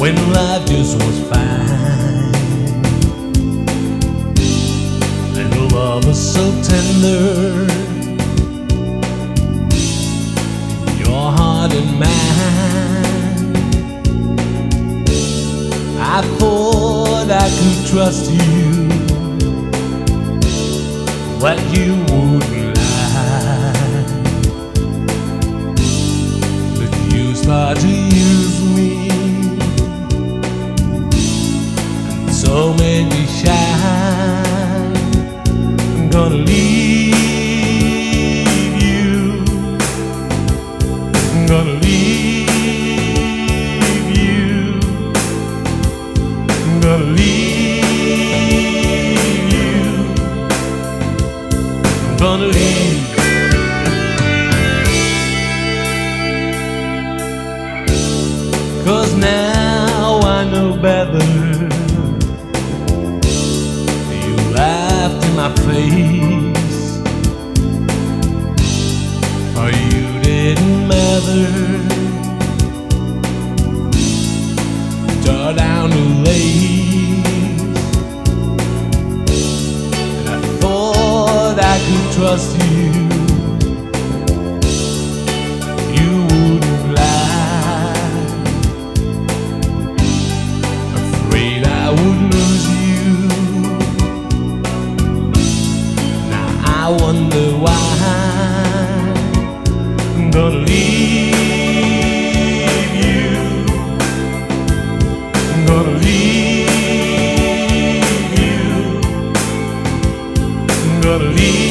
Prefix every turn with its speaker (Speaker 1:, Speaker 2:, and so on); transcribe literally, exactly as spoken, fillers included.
Speaker 1: when life just was fine, and love was so tender, your heart and mine. I thought I could trust you, but you wouldn't lie. But you start to use me, and so made me shine. I'm gonna leave you, I'm gonna leave you, I'm gonna leave you, I'm gonna leave. Cause now I know better. You laughed in my face, or you didn't matter. Tore down the lace, and I thought I could trust you. You wouldn't lie, afraid I would lose you. Now I wonder why. I'm gonna leave you, I'm gonna leave you, I'm gonna leave